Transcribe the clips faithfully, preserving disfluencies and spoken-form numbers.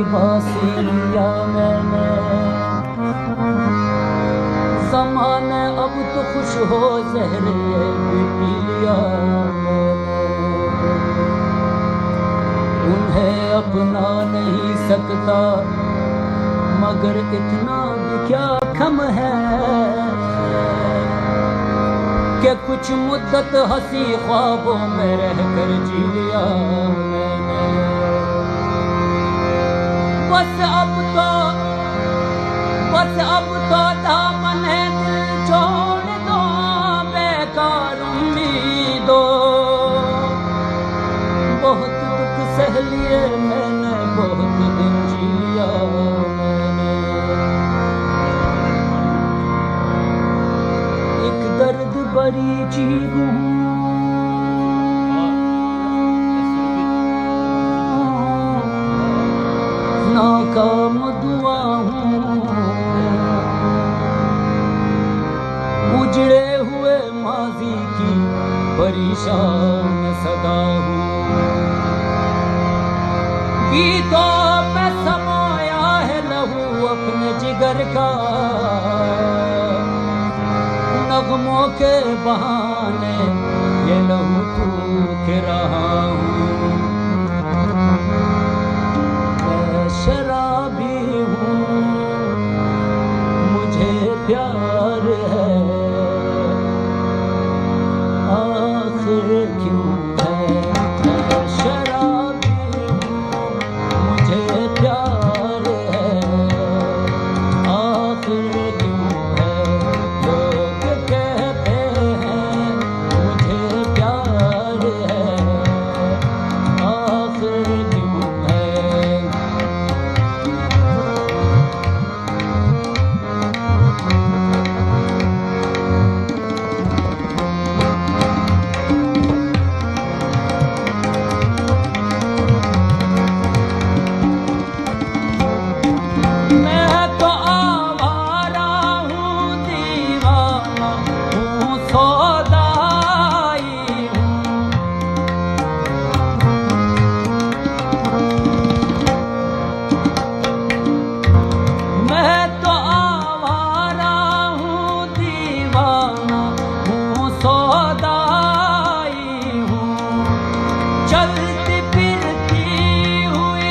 बासी लिया मैंने, ज़माने अब तो खुश हो ज़हर ये भी पी लिया मैंने। उन्हें अपना नहीं सकता मगर इतना भी क्या कम है कि कुछ मुद्दत हंसी ख्वाबों में रह कर जी लिया मैंने। बस अब तो बस अब तो दामन है दिल छोड़ दो, बेकार उम्मीदों। बहुत दुख सह लिए मैंने, बहुत दिन जी लिया मैंने। एक दर्द बड़ी चीज हूँ, नाकाम दुआ हूँ, उजड़े हुए माजी की परेशान सदा हूँ। गीतों में समाया है लहू अपने जिगर का, नगमों के बहाने ये लहू फूंक रहा हूँ। मैं शराबी हूँ, मुझे प्यार है, आखिर क्यों है। मैं शराबी हूँ, मुझे प्यार है, आखिर क्यों है। लोग कहते हैं मुझे प्यार है, आखिर क्यों है। मैं तो आवारा हूँ, दीवाना हूँ, सौदाई हूँ। मैं तो आवारा हूँ, दीवाना हूँ, सौदाई हूँ। चलती फिरती हुई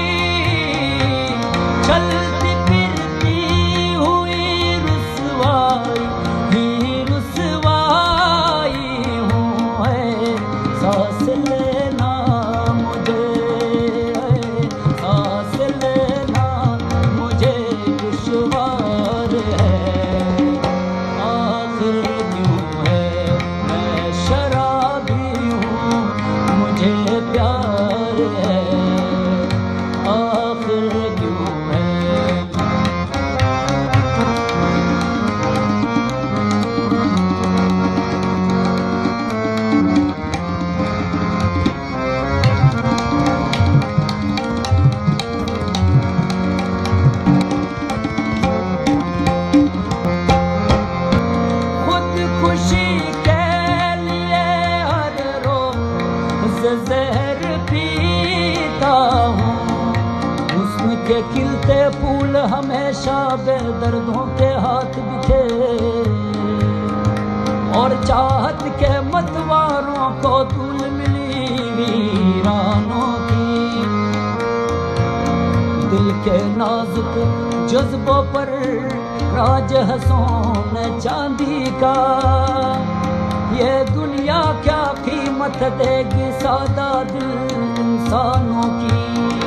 चलती फिरती हुई रुसवाई ही रुसवाई हूँ। है सांस लेना मुझे, है सांस लेना मुझे दुश्वार है, आखिर क्यों है। मैं शराबी हूँ, मुझे प्यार है, आखिर क्यों है। खुद खुशी के लिए हर रोज जहर पीता हूँ। हुस्न के खिलते फूल हमेशा बेदर्दों के हाथ बिखे, और चाहत के मतवारों को धूल मिली वीरानों की। दिल के नाजुक जज्बों पर राज है सोने चांदी का। ये दुनिया क्या कीमत देगी सादा दिल इंसानों की।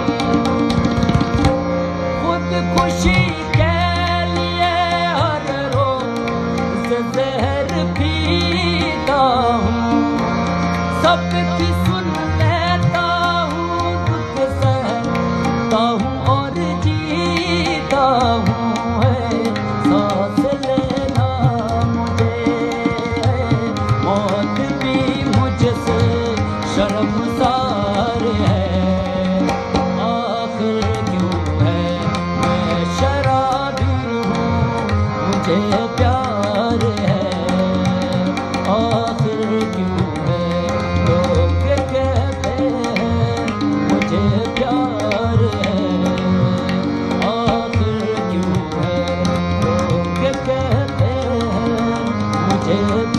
खुद खुशी के लिए हर रोज जहर पीता हूँ। सबकी सुन लेता हूँ, दुख सहता हूँ और जीता हूँ। है सांस लेना मुझे, है मौत भी मुझसे शर्मसार है, आखिर क्यों है। मैं शराबी हूँ, मुझे प्यार है, आखिर क्यों है। लोग कहते हैं मुझे प्यार है, मुझे